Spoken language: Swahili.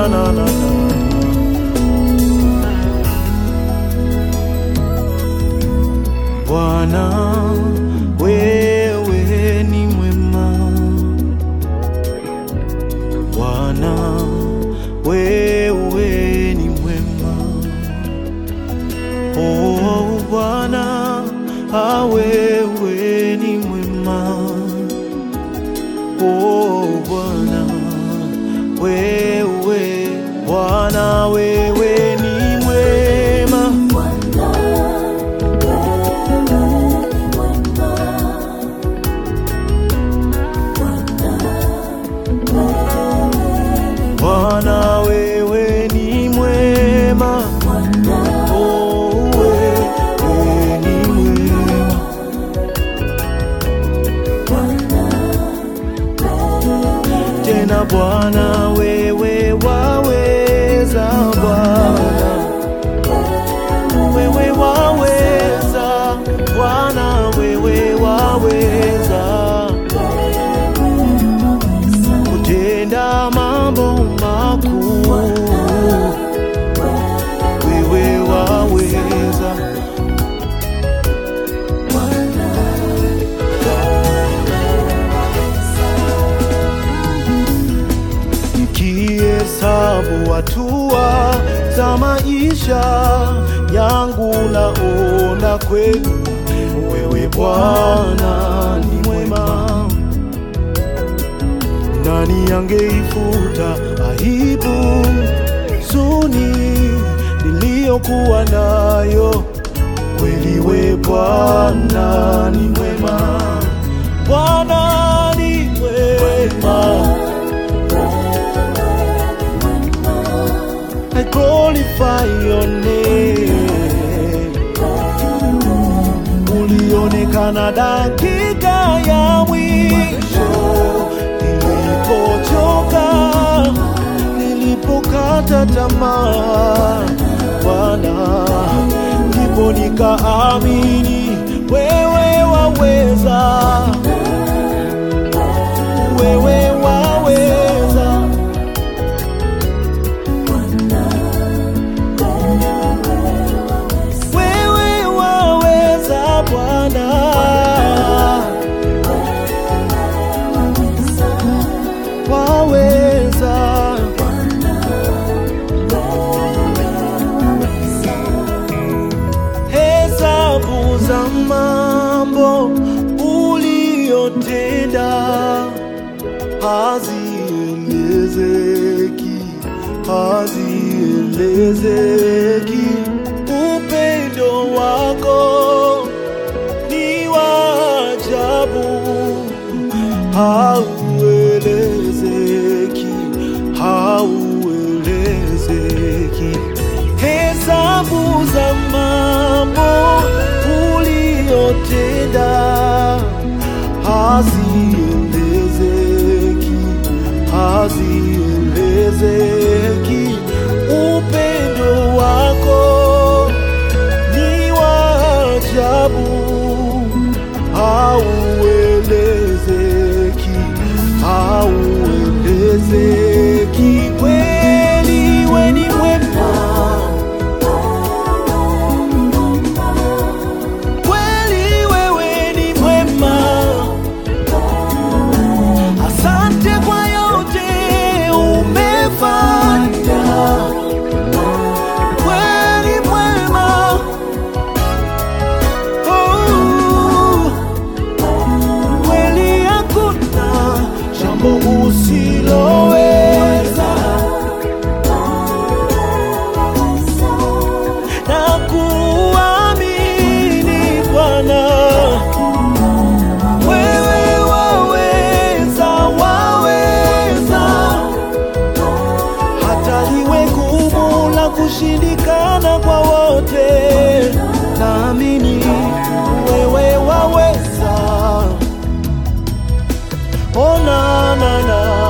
Bwana wewe ni mwema, Bwana wewe ni mwema. Oh Bwana wewe ni mwema. Oh Bwana wewe, Bwana wewe ni mwema. Bwana wewe ni mwema. Oh wewe ni mwema. Tena Bwana wewe waweza, Bwana wewe waweza, Bwana wewe waweza kutenda mambo makuu, wewe waweza. Nikihesabu hatua za maisha yangu, naona kweli wewe Bwana ni mwema. Nani angeifuta aibu, huzuni niliyokuwa nayo? Kweli wewe Bwana ni mwema. Bwana ni mwema. I glorify your name. Ulionekana dakika ya mwisho, nilipochoka, nilipokata tamaa, Bwana ndipo nikaamini wewe waweza, wewe waweza. Wewe waweza Bwana, waweza. Hesabu za mambo uliyotenda hazielezeki, hazielezeki. Upendo wako ni wa ajabu, hauelezeki, hauelezeki. Hesabu za mambo uliyotenda hazielezeki, hazielezeki. Upendo wako ni wa ajabu, hauelezeki, hauelezeki. Kweli wewe ni mwema, kweli wewe ni mwema. Asante kwa yote umefanya, kweli mwema. Kweli hakuna jambo usiloweza, na kuamini Bwana, wewe waweza, waweza. Hata liwe gumu la kushindikana kwa wote, naamini wewe waweza. Oh na na na.